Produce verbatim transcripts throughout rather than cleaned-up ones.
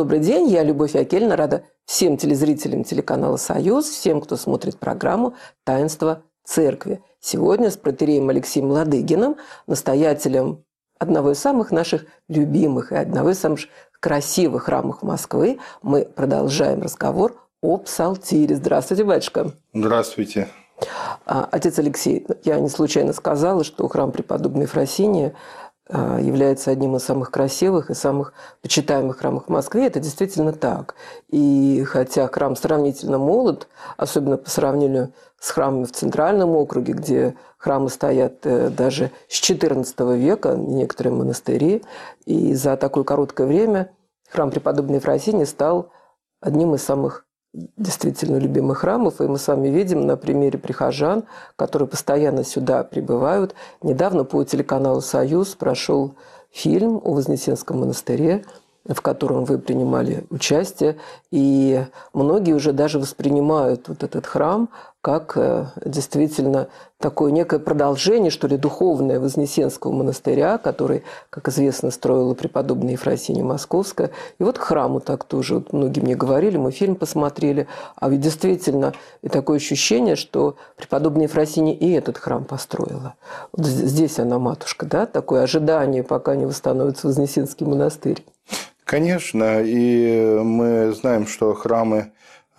Добрый день, я Любовь Акельна, рада всем телезрителям телеканала «Союз», всем, кто смотрит программу «Таинство церкви». Сегодня с протоиереем Алексеем Ладыгиным, настоятелем одного из самых наших любимых и одного из самых красивых храмов Москвы, мы продолжаем разговор о псалтире. Здравствуйте, батюшка. Здравствуйте. Отец Алексей, я не случайно сказала, что храм преподобной Ефросинии является одним из самых красивых и самых почитаемых храмов в Москве. Это действительно так. И хотя храм сравнительно молод, особенно по сравнению с храмами в Центральном округе, где храмы стоят даже с четырнадцатого века, некоторые монастыри, и за такое короткое время храм преподобной Ефросинии стал одним из самых действительно любимых храмов, и мы с вами видим на примере прихожан, которые постоянно сюда прибывают. Недавно по телеканалу «Союз» прошел фильм о Вознесенском монастыре, в котором вы принимали участие, и многие уже даже воспринимают вот этот храм как действительно такое некое продолжение, что ли, духовное Вознесенского монастыря, который, как известно, строила преподобная Ефросиния Московская. И вот к храму так тоже, вот многие мне говорили, мы фильм посмотрели, а ведь действительно и такое ощущение, что преподобная Ефросиния и этот храм построила. Вот здесь она, матушка, да, такое ожидание, пока не восстановится Вознесенский монастырь. Конечно, и мы знаем, что храмы,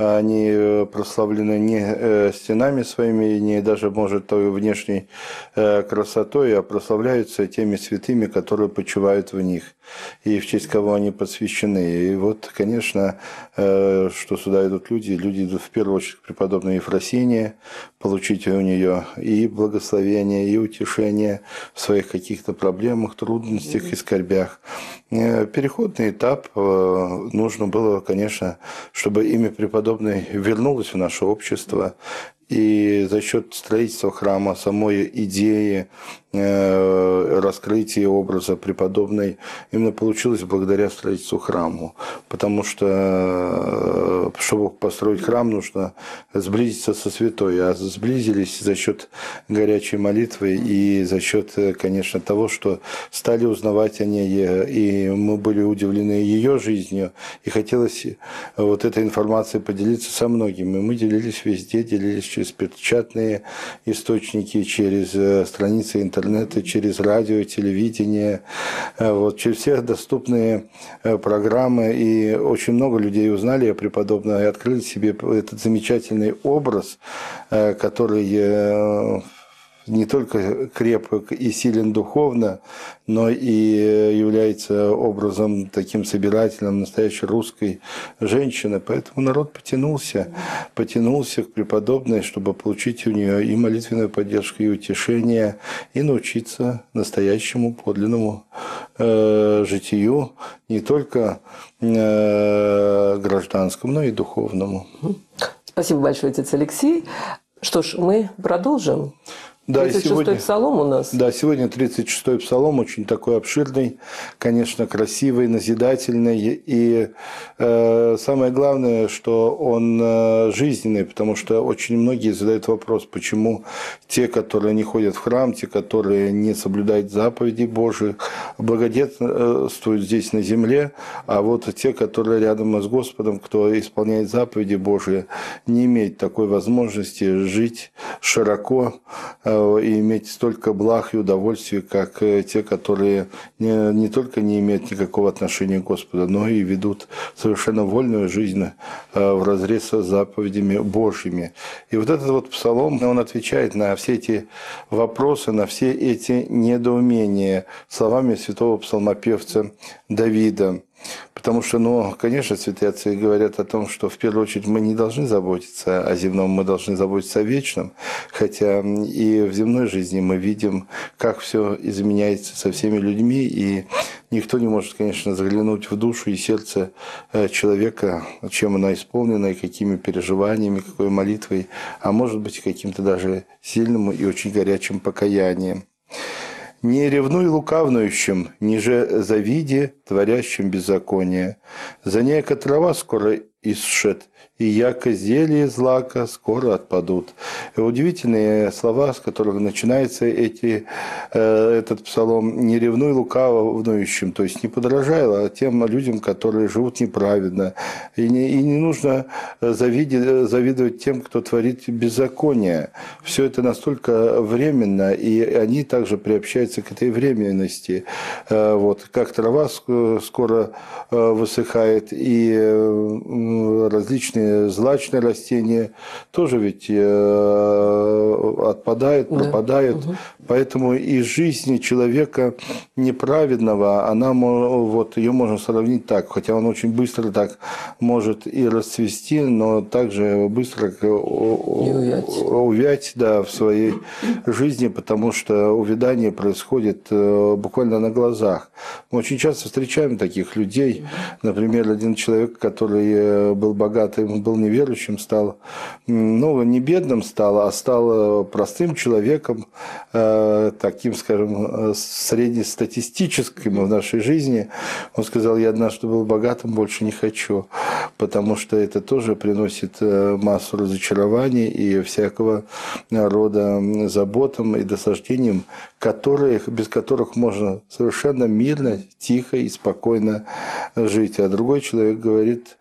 они прославлены не стенами своими, не даже, может, той внешней красотой, а прославляются теми святыми, которые почивают в них, и в честь кого они посвящены. И вот, конечно, что сюда идут люди, люди идут в первую очередь к преподобной Ефросинии, получить у нее и благословение, и утешение в своих каких-то проблемах, трудностях и скорбях. Переходный этап нужно было, конечно, чтобы имя преподобной вернулось в наше общество. И за счет строительства храма, самой идеи, э, раскрытия образа преподобной именно получилось благодаря строительству храма. Потому что, чтобы построить храм, нужно сблизиться со святой. А сблизились за счет горячей молитвы и за счет, конечно, того, что стали узнавать о ней. И мы были удивлены ее жизнью. И хотелось вот этой информацией поделиться со многими. Мы делились везде, делились через печатные источники, через страницы интернета, через радио, телевидение, вот, через все доступные программы. И очень много людей узнали о преподобной и открыли себе этот замечательный образ, который не только крепок и силен духовно, но и является образом таким собирательным настоящей русской женщины. Поэтому народ потянулся, потянулся к преподобной, чтобы получить у нее и молитвенную поддержку, и утешение, и научиться настоящему подлинному э, житию, не только э, гражданскому, но и духовному. Спасибо большое, отец Алексей. Что ж, мы продолжим. Да, тридцать шестой сегодня, псалом у нас. Да, сегодня тридцать шестой псалом, очень такой обширный, конечно, красивый, назидательный. И э, самое главное, что он э, жизненный, потому что очень многие задают вопрос, почему те, которые не ходят в храм, те, которые не соблюдают заповеди Божьи, благодетствуют здесь на земле, а вот те, которые рядом с Господом, кто исполняет заповеди Божьи, не имеют такой возможности жить широко, и иметь столько благ и удовольствий, как те, которые не, не только не имеют никакого отношения к Господу, но и ведут совершенно вольную жизнь вразрез с заповедями Божьими. И вот этот вот псалом, он отвечает на все эти вопросы, на все эти недоумения словами святого псалмопевца Давида. Потому что, ну, конечно, святые отцы говорят о том, что в первую очередь мы не должны заботиться о земном, мы должны заботиться о вечном. Хотя и в земной жизни мы видим, как все изменяется со всеми людьми, и никто не может, конечно, заглянуть в душу и сердце человека, чем она исполнена, и какими переживаниями, какой молитвой, а может быть, каким-то даже сильным и очень горячим покаянием. «Не ревнуй лукавнующим, ниже завиди, творящим беззаконие. За нея трава скоро исшет, и яко зелье злака скоро отпадут. И удивительные слова, с которых начинается эти, этот псалом: «Не ревнуй лукавнующим», то есть не подражай тем людям, которые живут неправедно. И не, и не нужно завидеть, завидовать тем, кто творит беззаконие. Все это настолько временно, и они также приобщаются к этой временности. Вот, как трава скоро высыхает, и различные злачные растения тоже ведь отпадают, пропадают. Да. Угу. Поэтому и жизнь человека неправедного, она, вот, ее можно сравнить так, хотя он очень быстро так может и расцвести, но также быстро увять, увять да, в своей жизни, потому что увядание происходит буквально на глазах. Мы очень часто встречаем таких людей. Например, один человек, который был богатым, был неверующим, стал, ну, не бедным стал, а стал простым человеком, таким, скажем, среднестатистическим в нашей жизни. Он сказал: я однажды был богатым, больше не хочу, потому что это тоже приносит массу разочарований и всякого рода заботам и досаждениям, которых, без которых можно совершенно мирно, тихо и спокойно жить. А другой человек говорит,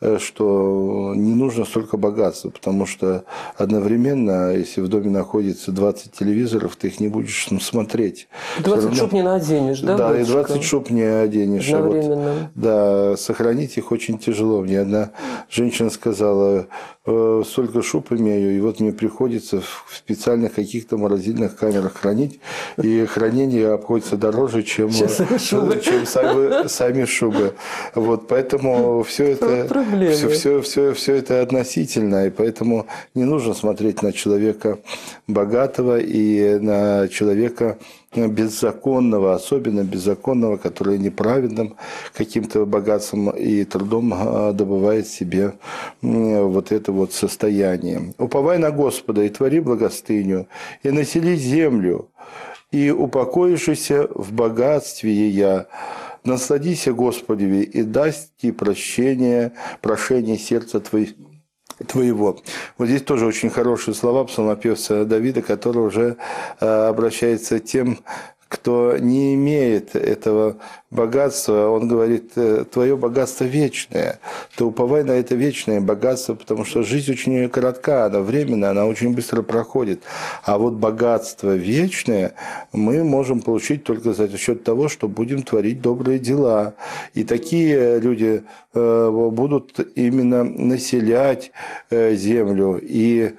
что не нужно столько богатства, потому что одновременно, если в доме находится двадцать телевизоров, ты их не будешь смотреть. двадцать равно... шуб не наденешь, да? Да, и двадцать шуб не оденешь. Одновременно. Вот, да, сохранить их очень тяжело. Мне одна женщина сказала: столько шуб имею, и вот мне приходится в специальных каких-то морозильных камерах хранить, и хранение обходится дороже, чем, чем сами, сами шубы. Вот, поэтому все это, все, все, все, все это относительно, и поэтому не нужно смотреть на человека богатого и на человека беззаконного, особенно беззаконного, который неправедным каким-то богатством и трудом добывает себе вот это вот состояние. «Уповай на Господа и твори благостыню, и насели землю, и упокоишься в богатстве ея. Насладися Господеви, и даст тебе прощение, прошение сердца твоего». Твоего. Вот здесь тоже очень хорошие слова псалмопевца Давида, который уже обращается к тем, кто не имеет этого богатства. Он говорит: твое богатство вечное, ты уповай на это вечное богатство, потому что жизнь очень коротка, она временная, она очень быстро проходит. А вот богатство вечное мы можем получить только за счет того, что будем творить добрые дела. И такие люди будут именно населять землю. И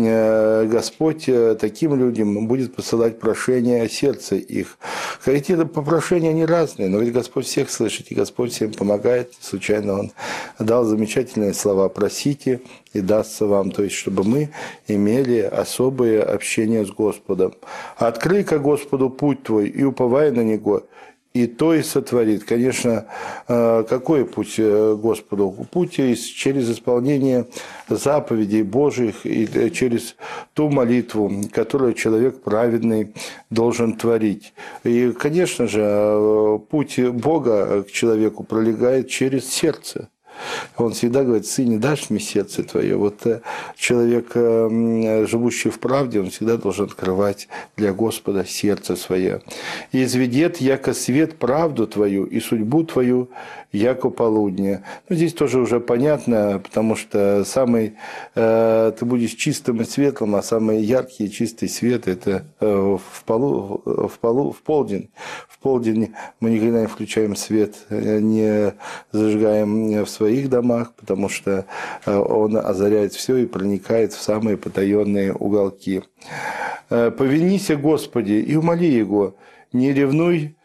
Господь таким людям будет посылать прошение сердца их. Эти попрошения, они разные, но ведь Господь всех слышит, и Господь всем помогает. Случайно Он дал замечательные слова: «Просите, и дастся вам», то есть чтобы мы имели особое общение с Господом. «Открой-ка Господу путь твой, и уповай на Него, и то и сотворит». Конечно, какой путь Господу? Путь через исполнение заповедей Божьих и через ту молитву, которую человек праведный должен творить. И, конечно же, путь Бога к человеку пролегает через сердце. Он всегда говорит: «Сыне, дашь мне сердце твое». Вот человек, живущий в правде, он всегда должен открывать для Господа сердце свое. «И изведет, яко свет, правду твою, и судьбу твою, яко полудня». Ну, здесь тоже уже понятно, потому что самый, э, ты будешь чистым и светлым, а самый яркий и чистый свет – это э, в, полу, в, полу, в полдень. В полдень мы никогда не включаем свет, не зажигаем в своих домах, потому что он озаряет все и проникает в самые потаенные уголки. «Повинися, Господи, и умоли Его, не ревнуй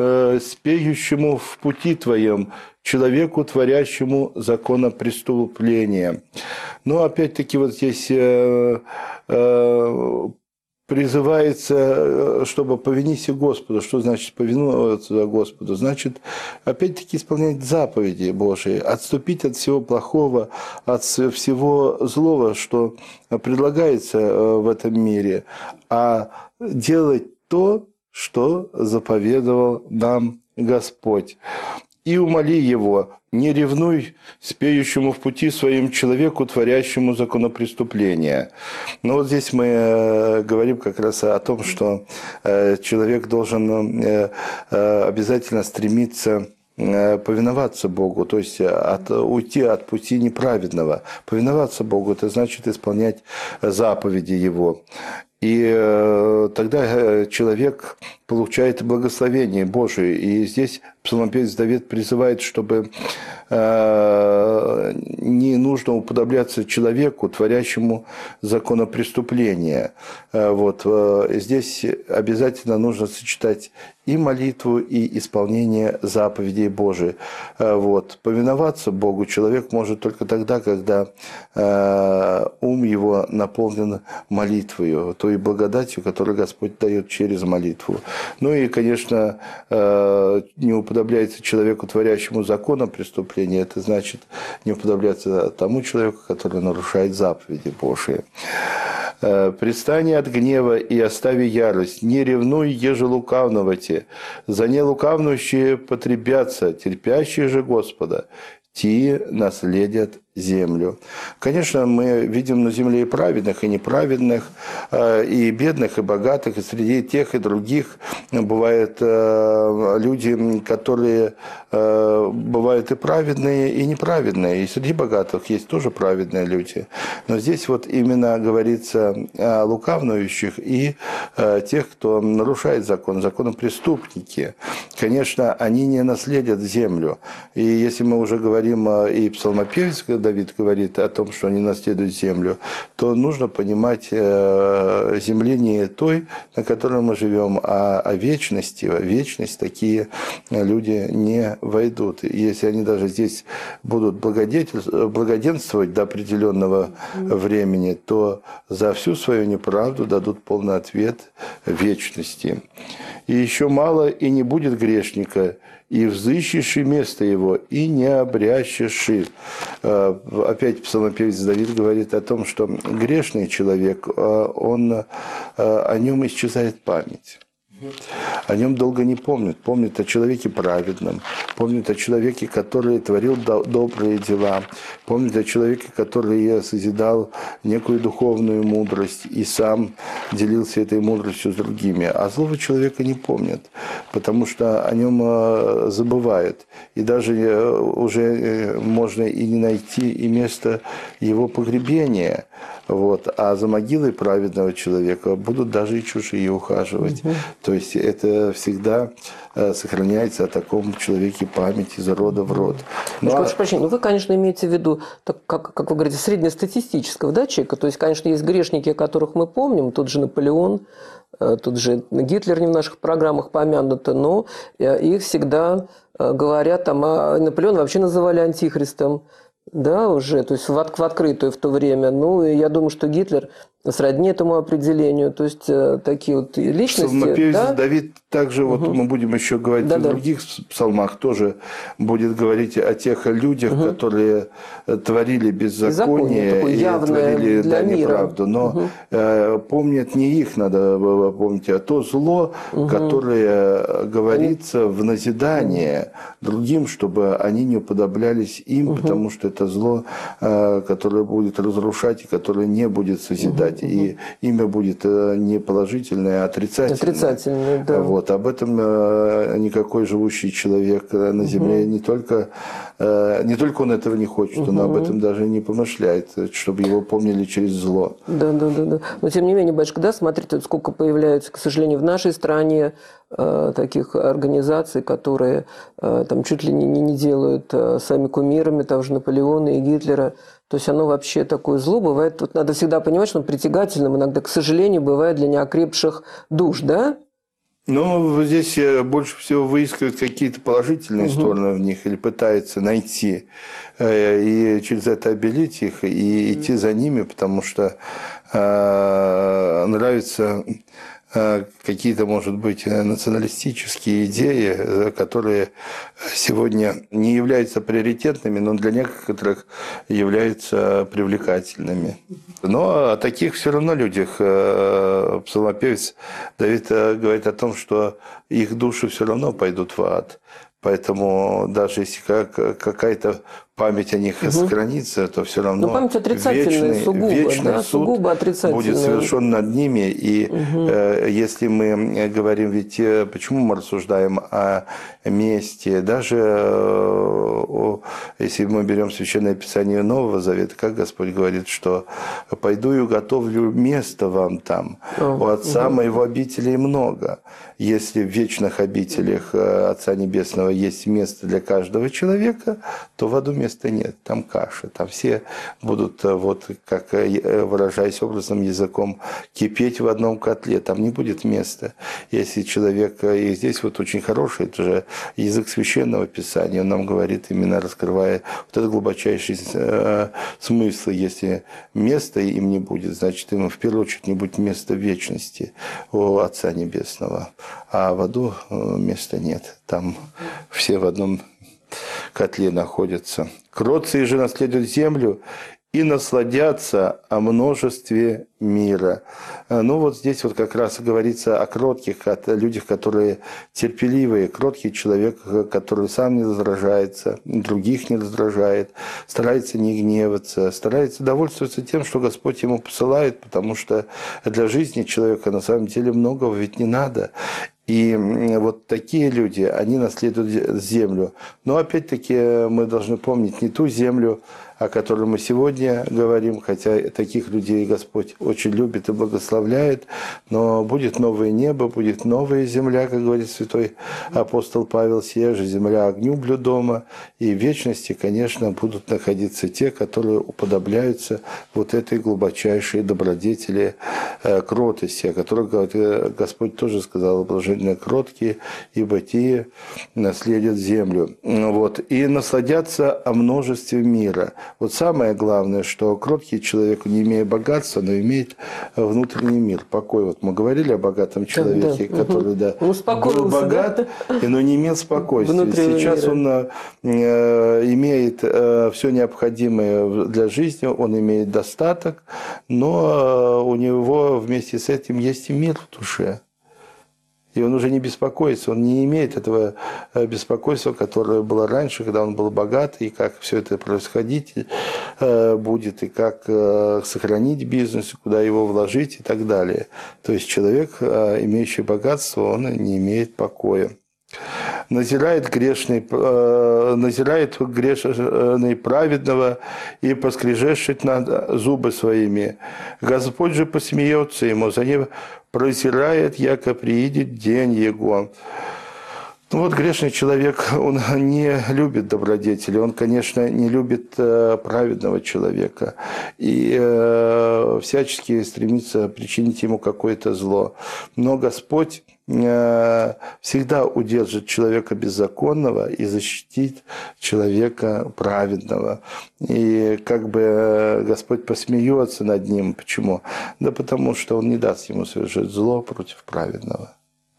спеющему в пути Твоем, человеку, творящему законопреступления». Но опять-таки вот здесь призывается, чтобы повинися Господу. Что значит повиноваться Господу? Значит, опять-таки, исполнять заповеди Божии, отступить от всего плохого, от всего злого, что предлагается в этом мире, а делать то, что заповедовал нам Господь. и умоли его, не ревнуй спеющему в пути своим человеку, творящему законопреступления». Но вот здесь мы говорим как раз о том, что человек должен обязательно стремиться повиноваться Богу, то есть от, уйти от пути неправедного. Повиноваться Богу – это значит исполнять заповеди Его. И тогда человек получает благословение Божие. И здесь псалмопевец Давид призывает, чтобы не нужно уподобляться человеку, творящему законопреступления. Вот. Здесь обязательно нужно сочетать и молитву, и исполнение заповедей Божиих. Вот. Повиноваться Богу человек может только тогда, когда ум его наполнен молитвою, той благодатью, которую Господь дает через молитву. Ну и, конечно, не уподобляется человеку, творящему законом преступления, это значит не уподобляться тому человеку, который нарушает заповеди Божии. «Предстани от гнева и остави ярость, не ревнуй, еже лукавновати, за нелукавнущие потребятся, терпящие же Господа, ти наследят землю». Конечно, мы видим на земле и праведных, и неправедных, и бедных, и богатых, и среди тех и других бывают люди, которые бывают и праведные, и неправедные. И среди богатых есть тоже праведные люди. Но здесь вот именно говорится о лукавнующих и тех, кто нарушает закон, законопреступники. Конечно, они не наследят землю. И если мы уже говорим, и псалмопевец Давид говорит о том, что они наследуют землю, то нужно понимать земли не той, на которой мы живем, а о вечности. В вечность такие люди не войдут. Если они даже здесь будут благоденствовать до определенного времени, то за всю свою неправду дадут полный ответ вечности. «И еще мало, и не будет грешника, и взыщешь место его, и не обрящешь». Опять псалмопевец Давид говорит о том, что грешный человек, он, о нем исчезает память. О нем долго не помнят. Помнят о человеке праведном, помнят о человеке, который творил добрые дела, помнят о человеке, который созидал некую духовную мудрость и сам делился этой мудростью с другими. А злого человека не помнят, потому что о нем забывают. И даже уже можно и не найти и место его погребения. Вот. А за могилой праведного человека будут даже и чужие ухаживать. Угу. То есть это всегда сохраняется о таком человеке память из рода в род. Ну, а... прошу прощения, ну вы, конечно, имеете в виду, так, как, как вы говорите, среднестатистического, да, человека. То есть, конечно, есть грешники, о которых мы помним, тот же Наполеон, тут же Гитлер не в наших программах помянуто, но их всегда говорят, там, а Наполеона вообще называли антихристом. Да, уже, то есть в, в открытую в то время. Ну, и я думаю, что Гитлер сродни этому определению. То есть такие вот личности. Псалмопевец да? Давид также, угу. вот мы будем еще говорить да, в да. других псалмах, тоже будет говорить о тех людях, угу. которые творили беззаконие и творили да, неправду. Но угу. э, помнят не их, надо помнить, а то зло, угу. которое говорится угу. в назидание другим, чтобы они не уподоблялись им, угу. потому что это зло, э, которое будет разрушать и которое не будет созидать. Угу. И имя будет не положительное, а отрицательное. Отрицательное, да. Вот. Об этом никакой живущий человек на земле угу. не только, не только он этого не хочет, угу. он об этом даже не помышляет, чтобы его помнили через зло. Да, да, да, да. Но тем не менее, батюшка, да, смотрите, сколько появляется, к сожалению, в нашей стране таких организаций, которые там чуть ли не, не делают сами кумирами того же Наполеона и Гитлера. То есть оно вообще такое зло бывает. Тут надо всегда понимать, что оно притягательным иногда, к сожалению, бывает для неокрепших душ, да? Ну, здесь больше всего выискивают какие-то положительные угу. стороны в них или пытаются найти и через это обелить их и идти за ними, потому что э, нравится какие-то, может быть, националистические идеи, которые сегодня не являются приоритетными, но для некоторых являются привлекательными. Но о таких все равно людях псалмопевец Давид говорит о том, что их души все равно пойдут в ад. Поэтому даже если какая-то память о них угу. сохранится, то все равно вечный, сугубо, вечный да, суд сугубо будет совершен над ними. И угу. э, если мы говорим, ведь почему мы рассуждаем о мести, даже э, если мы берем Священное Писание Нового Завета, как Господь говорит, что «пойду и готовлю место вам там, О, у Отца угу. моего обителей много». Если в вечных обителях Отца Небесного есть место для каждого человека, то в аду места нет, там каша, там все будут, вот, как выражаясь образным языком, кипеть в одном котле, там не будет места. Если человек, и здесь вот очень хороший, это же язык Священного Писания, он нам говорит, именно раскрывая вот этот глубочайший смысл, если места им не будет, значит, им в первую очередь не будет места в вечности у Отца Небесного. А в аду места нет. Там все в одном котле находятся. Кротцы же наследуют землю и насладятся о множестве мира. Ну вот здесь вот как раз говорится о кротких, о людях, которые терпеливые. Кроткий человек, который сам не раздражается, других не раздражает, старается не гневаться, старается довольствоваться тем, что Господь ему посылает, потому что для жизни человека на самом деле многого ведь не надо. И вот такие люди, они наследуют землю. Но опять-таки мы должны помнить не ту землю, о которой мы сегодня говорим, хотя таких людей Господь очень любит и благословляет, но будет новое небо, будет новая земля, как говорит святой апостол Павел, сия же земля огню блюдома, и в вечности, конечно, будут находиться те, которые уподобляются вот этой глубочайшей добродетели кротости, о которой Господь тоже сказал, блаженные кроткие, ибо те наследят землю. Вот. И насладятся о множестве мира. Вот самое главное, что кроткий человек, не имея богатства, но имеет внутренний мир, покой. Вот мы говорили о богатом человеке, да, да. который да, был богат, да? но не имел спокойствия. Сейчас мира. он э, имеет э, все необходимое для жизни, он имеет достаток, но э, у него вместе с этим есть и мир в душе. И он уже не беспокоится, он не имеет этого беспокойства, которое было раньше, когда он был богат, и как все это происходить будет, и как сохранить бизнес, куда его вложить и так далее. То есть человек, имеющий богатство, он не имеет покоя. Назирает грешный, назирает грешный праведного и поскрежещет над зубы своими. Господь же посмеется ему, за ним прозирает, яко приидет день его. Ну вот грешный человек, он не любит добродетели, он, конечно, не любит э, праведного человека и э, всячески стремится причинить ему какое-то зло. Но Господь э, всегда удержит человека беззаконного и защитит человека праведного. И как бы Господь посмеется над ним. Почему? Да потому что он не даст ему совершить зло против праведного.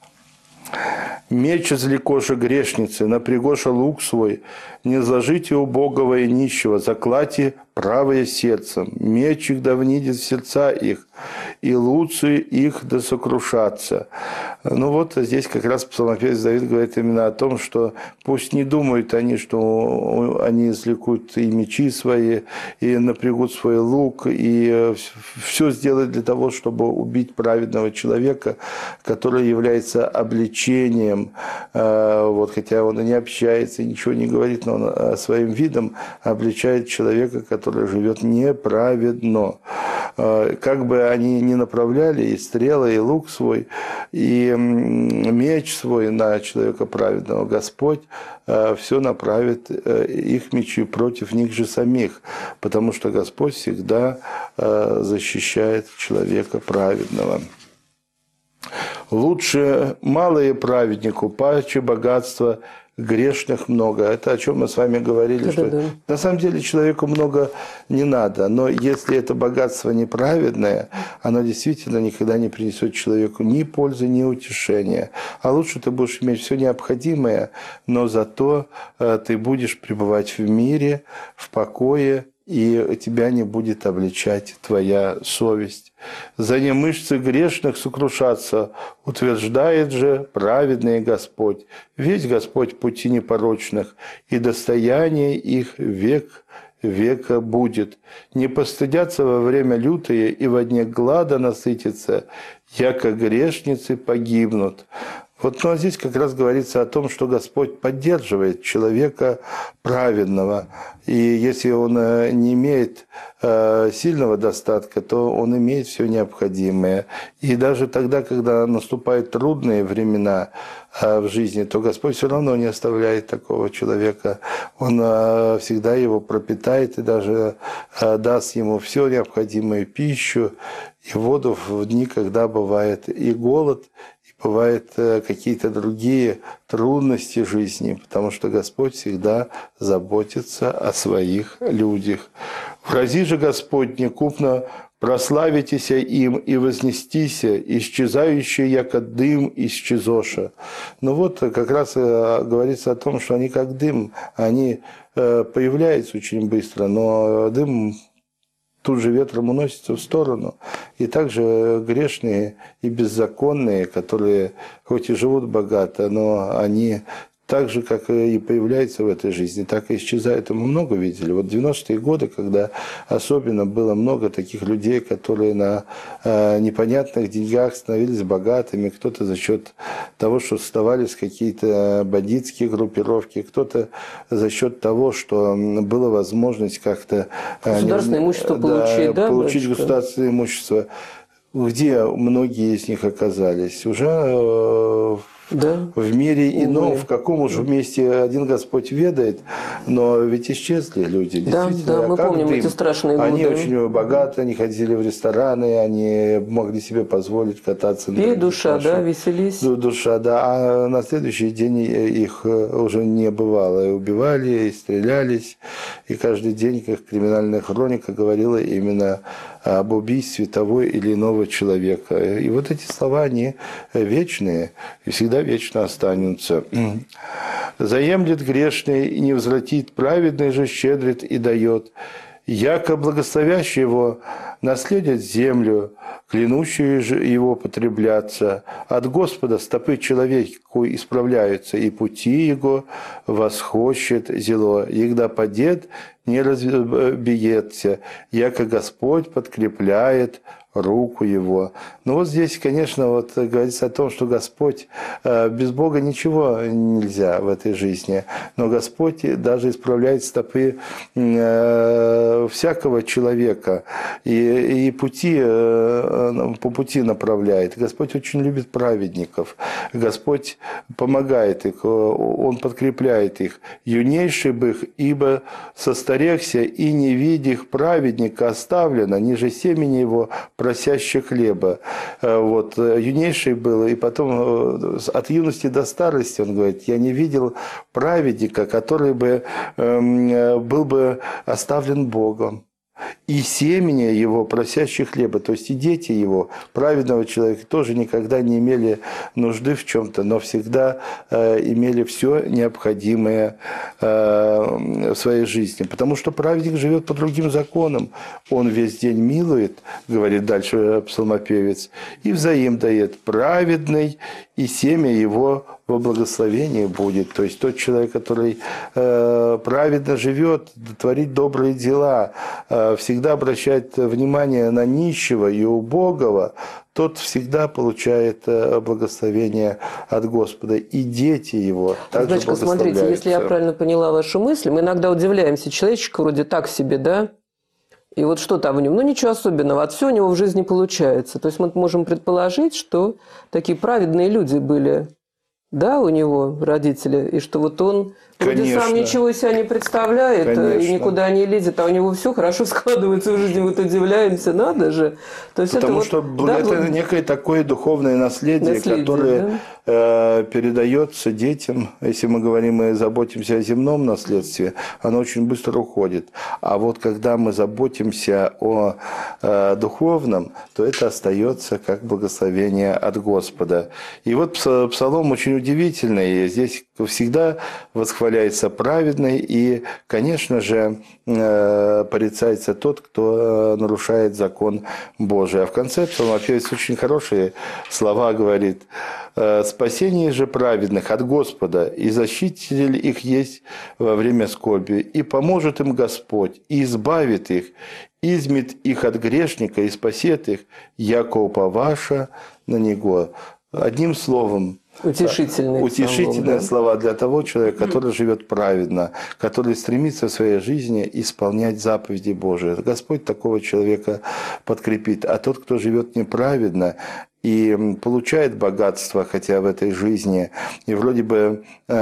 Меч извлекоша грешницы, напрягоша лук свой, не зложите убогого и нищего, заклати правое сердцем, меч их да внидит в сердца их, и луцы их да сокрушатся. Ну вот здесь как раз псалмопевец Давид говорит именно о том, что пусть не думают они, что они извлекут и мечи свои, и напрягут свой лук, и все сделают для того, чтобы убить праведного человека, который является обличением, вот, хотя он и не общается, и ничего не говорит, но он своим видом обличает человека, который живет неправедно. Как бы они ни направляли и стрелы, и лук свой, и меч свой на человека праведного, Господь все направит их мечи против них же самих, потому что Господь всегда защищает человека праведного. Лучше малое праведнику, паче богатства грешных много. Это о чем мы с вами говорили, да, что да, да. на самом деле человеку много не надо, но если это богатство неправедное, оно действительно никогда не принесет человеку ни пользы, ни утешения. А лучше ты будешь иметь все необходимое, но зато ты будешь пребывать в мире, в покое и тебя не будет обличать твоя совесть. За не мышцы грешных сокрушаться, утверждает же праведный Господь. Весь Господь пути непорочных, и достояние их век века будет. Не постыдятся во время лютое, и во дне глада насытятся, яко грешницы погибнут. Вот, ну, а здесь как раз говорится о том, что Господь поддерживает человека праведного. И если он не имеет сильного достатка, то он имеет все необходимое. И даже тогда, когда наступают трудные времена в жизни, то Господь все равно не оставляет такого человека. Он всегда его пропитает и даже даст ему всю необходимую пищу и воду в дни, когда бывает и голод, бывают какие-то другие трудности жизни, потому что Господь всегда заботится о своих людях. «Врази же Господь некупно, прославитеся им и вознестися, исчезающие, яко дым исчезоша». Ну вот как раз говорится о том, что они как дым, они появляются очень быстро, но дым тут же ветром уносится в сторону. И также грешные и беззаконные, которые хоть и живут богато, но они так же, как и появляются в этой жизни, так и исчезают. И мы много видели. Вот в девяностые годы, когда особенно было много таких людей, которые на э, непонятных деньгах становились богатыми, кто-то за счет того, что оставались какие-то бандитские группировки, кто-то за счет того, что была возможность как-то э, государственное имущество получить, да, получить батюшка? Государственное имущество. Где многие из них оказались? Уже э, да. в мире ином, Увы. в каком уж месте один Господь ведает, но ведь исчезли люди. Да, да, мы как помним дым. эти страшные годы. Они очень богаты, они ходили в рестораны, они могли себе позволить кататься. Пей, душа, машинах. Да, веселись. Душа, да, а на следующий день их уже не бывало. И убивали, и стрелялись, и каждый день, как криминальная хроника говорила именно об убийстве того или иного человека. И вот эти слова, они вечные, и всегда вечно останутся. «Заемлет грешный и не возвратит, праведный же щедрит и дает. Яко благословящий его наследят землю, клянущие же его потребляться. От Господа стопы человеку исправляются, и пути его восхощет зело. Егда падет, не разбиется, яко Господь подкрепляет руку его». Но вот здесь, конечно, вот говорится о том, что Господь, без Бога ничего нельзя в этой жизни, но Господь даже исправляет стопы всякого человека и, и пути, по пути направляет. Господь очень любит праведников, Господь помогает их, Он подкрепляет их. «Юнейший бы их, ибо состарехся, и не видях праведника оставлено, ниже семени его просящих хлеба». Вот, юнейший был, и потом от юности до старости, он говорит, я не видел праведника, который бы был бы оставлен Богом. И семени его, просящих хлеба, то есть и дети его, праведного человека, тоже никогда не имели нужды в чем-то, но всегда э, имели все необходимое э, в своей жизни. Потому что праведник живет по другим законам. Он весь день милует, говорит дальше псалмопевец, и взаим дает. Праведный, и семя его во благословении будет. То есть тот человек, который э, праведно живет, творит добрые дела, э, всегда обращает внимание на нищего и убогого, тот всегда получает благословение от Господа. И дети его также Значит, благословляются. смотрите, если я правильно поняла вашу мысль, мы иногда удивляемся, человечек вроде так себе, да? И вот что там в нем? Ну, ничего особенного. От всего у него в жизни получается. То есть мы можем предположить, что такие праведные люди были, да, у него родители, и что вот он вроде сам ничего из себя не представляет, конечно, и никуда не лезет, а у него все хорошо складывается в жизни, вот удивляемся, надо же. То есть Потому это что вот, это да, некое такое духовное наследие, наследие которое э, передается детям, если мы говорим и заботимся о земном наследстве, оно очень быстро уходит. А вот когда мы заботимся о э, духовном, то это остается как благословение от Господа. И вот псалом очень удивительный. Здесь всегда восхваляется праведный и, конечно же, э, порицается тот, кто нарушает закон Божий. А в конце псалмопевец очень хорошие слова говорит: «Спасение же праведных от Господа, и защититель их есть во время скорби, и поможет им Господь, и избавит их, измет их от грешника, и спасет их, яко уповаша на Него». Одним словом, Утешительные, утешительные словом, да? слова для того человека, который живет праведно, который стремится в своей жизни исполнять заповеди Божии. Господь такого человека подкрепит. А тот, кто живет неправедно и получает богатство, хотя в этой жизни, и вроде бы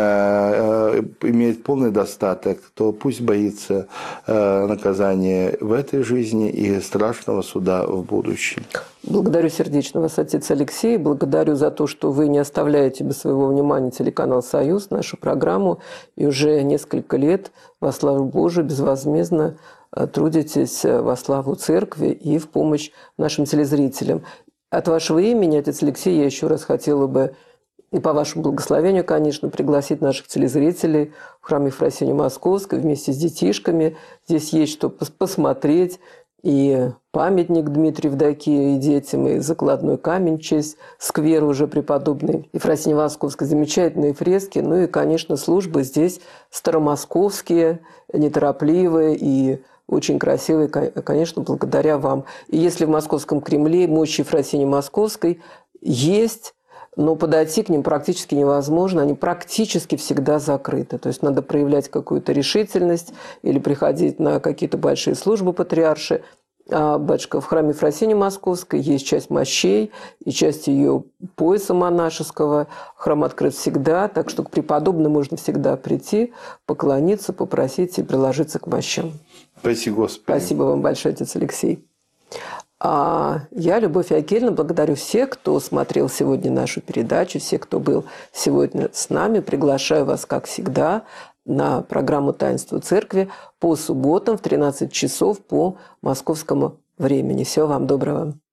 э, имеет полный достаток, то пусть боится э, наказания в этой жизни и страшного суда в будущем. Благодарю сердечно вас, отец Алексей. Благодарю за то, что вы не оставляете без своего внимания телеканал «Союз», нашу программу. И уже несколько лет во славу Божию безвозмездно трудитесь во славу церкви и в помощь нашим телезрителям. От вашего имени, отец Алексей, я еще раз хотела бы, и по вашему благословению, конечно, пригласить наших телезрителей в храм Ефросинии Московской вместе с детишками. Здесь есть что посмотреть. И памятник Дмитрию Евдокии и детям, и закладной камень в честь сквера уже преподобной Ефросинии Московской, замечательные фрески. Ну и, конечно, службы здесь старомосковские, неторопливые и очень красивые, конечно, благодаря вам. И если в Московском Кремле мощи Ефросинии Московской есть, но подойти к ним практически невозможно, они практически всегда закрыты. То есть надо проявлять какую-то решительность или приходить на какие-то большие службы патриарши. А, батюшка, в храме Ефросинии Московской есть часть мощей и часть ее пояса монашеского. Храм открыт всегда, так что к преподобным можно всегда прийти, поклониться, попросить и приложиться к мощам. Спасибо, Господи. Спасибо вам большое, отец Алексей. А я, Любовь Акельевна, благодарю всех, кто смотрел сегодня нашу передачу, всех, кто был сегодня с нами. Приглашаю вас, как всегда, на программу «Таинство Церкви» по субботам в тринадцать часов по московскому времени. Всего вам доброго.